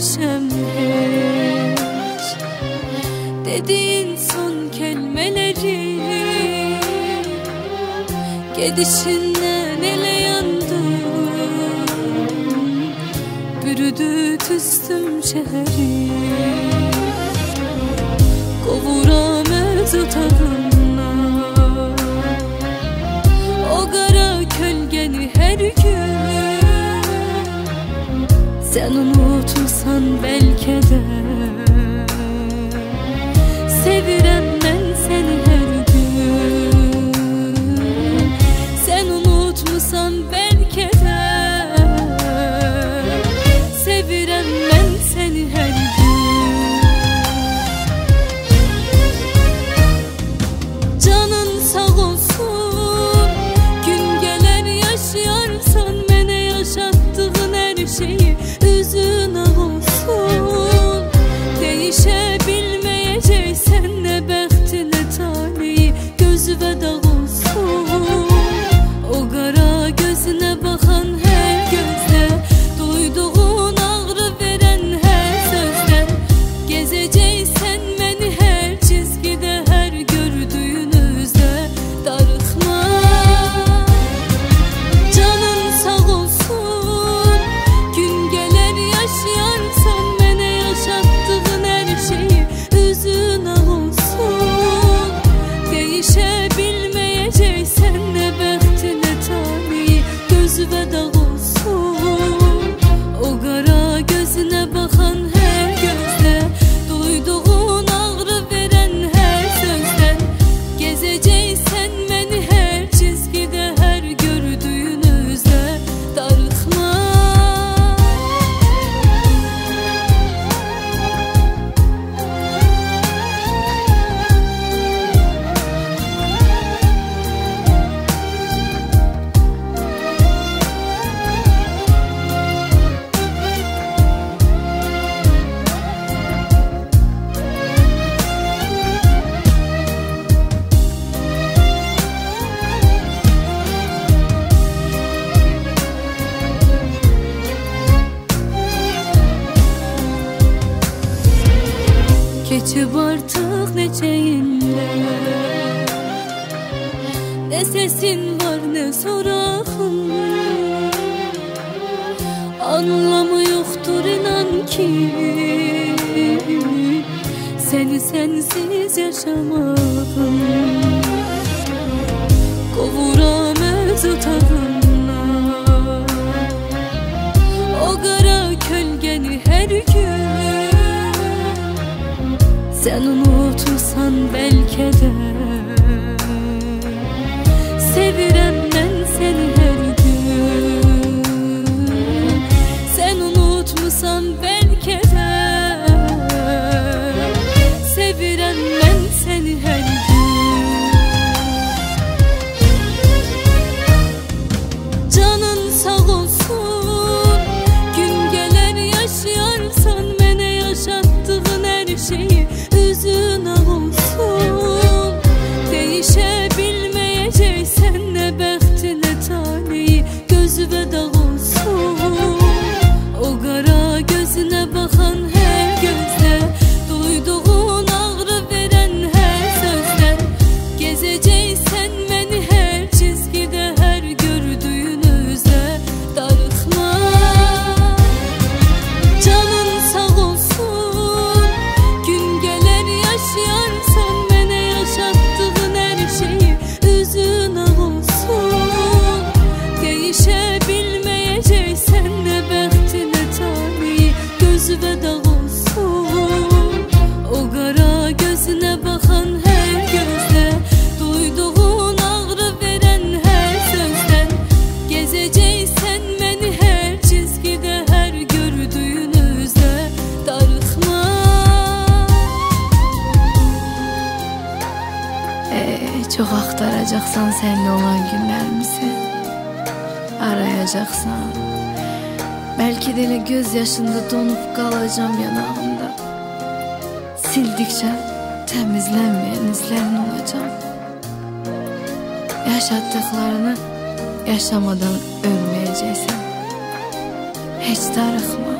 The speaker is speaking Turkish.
görmemişem hiç. Dediğin son kelimeleri, gidişinden ele yandım, bürüdü tüstüm şehri. Kovuramaz otağından o kara kölgeni her gün. Sen unutursan belki de sevirem ben seni her gün. Sen unutmuşsan belki de sevirem ben seni her gün. Canın sağ olsun, gün gelir yaşayarsan mene yaşattığın her şeyi üzün ağ olsun. Değişebilmeyeceksen ne bəxti ne taleyi, gözüve dağ olsun. O kara gözüne bakan her gözle, duyduğun ağrı veren her sözden. Gezeceksen beni her çizgide, her gördüğünüzde darıkma. Canın sağ olsun, gün gelir yaşayarsan mene yaşattığın her şeyi üzün ağ olsun. Değişebilmeyeceksen ne bəxti ne taleyi, gözüve dağ olsun. O kara gözüne bakan her gözle, duyduğun ağrı veren her sözden. Gezeceksen beni her çizgide, her gördüğünüzde darıkma. Geçip artık neçe iller, ne sesin var ne sorağın. Anlamı yoktur inan ki seni sensiz yaşamağım. Kovuramaz otağından o kara kölgeni her gün. Sen unutursan belki de sevirem ben seni her gün. Sen unutmuşsan belki de sevirem ben seni her gün. Canın sağ olsun, gün gelir yaşayarsan mene yaşattığın her şeyi üzün ağ olsun. Değişebilmeyeceksen ne bəxti ne taleyi, gözüve dağ olsun. O kara gözüne bakan her gözle, duyduğun ağrı veren her sözden. Gezeceksen beni her çizgide, her gördüğünüzde darıkma. Canın sağ olsun, gün gelir yaşayarsan mene yaşattığın her şeyi üzün ağ olsun. Değişebilmeyeceksen ne bəxti ne taleyi, gözüve dağ olsun. O kara gözüne bakan her gözle, duyduğun ağrı veren her sözden. Gezeceksen beni her çizgide, her gördüğünüzde darıkma. Çok aktaracaksan seninle olan günlerimizi, arayacaksan belki de göz yaşında donup kalacağım yanağında. Sildikçe temizlenmeyen izlerin olacağım. Yaşattıklarını yaşamadan ölmeyeceksin. Hiç darıkma.